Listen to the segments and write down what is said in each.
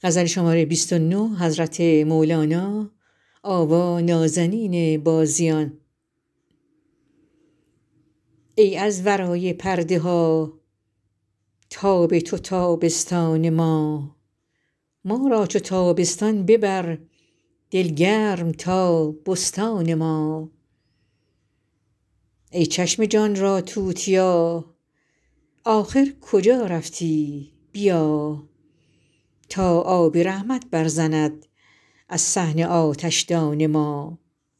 ای از ورای پرده ها تاب تو تابستان ما را چو تابستان ببر دل گرم تا بستان ما ای چشم جان را توتیا آخر کجا رفتی بیا تا آب رحمت برزند از صحن آتشدان ما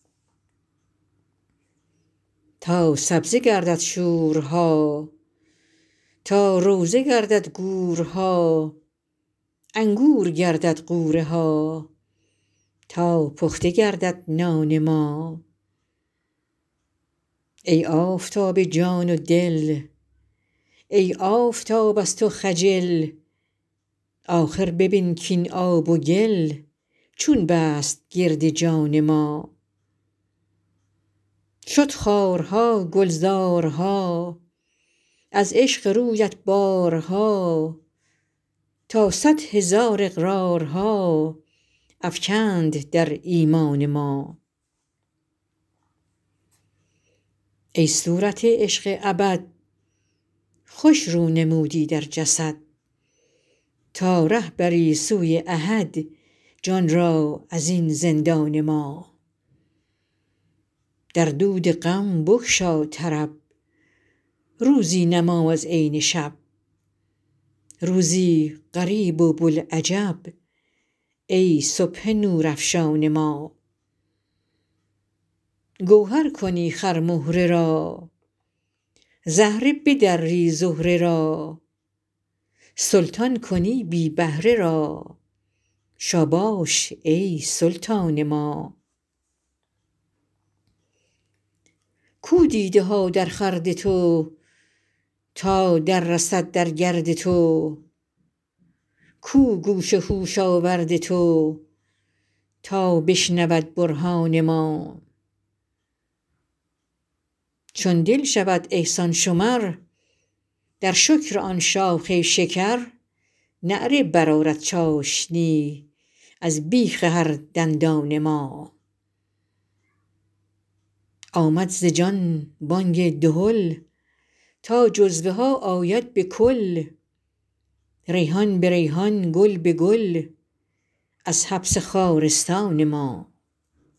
تا سبزه گردد شورها تا روضه گردد گورها انگور گردد غوره ها تا پخته گردد نان ما ای آفتاب جان و دل ای آفتاب از تو خجل آخر ببین کاین آب و گل چون بست گرد جان ما شد خارها گلزارها از عشق رویت بارها تا صد هزار اقرارها افکند در ایمان ما ای صورت عشق ابد خوش رو نمودی در جسد تا ره بری سوی احد جان را از این زندان ما در دود غم بگشا طرب روزی نما از عین شب روزی غریب و بوالعجب ای صبح نورافشان ما گوهر کنی خرمهره را زهره بدری زهره را سلطان کنی بی بهره را شاباش ای سلطان ما کو دیده ها در خورد تو تا دررسد در گرد تو کو گوش هوش آورد تو تا بشنود برهان ما چون دل شود احسان شمر در شکر آن شاخ شکر نعره برآرد چاشنی از بیخ هر دندان ما آمد ز جان بانگ دهل تا جزوه ها آید به کل ریحان به ریحان گل به گل از حبس خارستان ما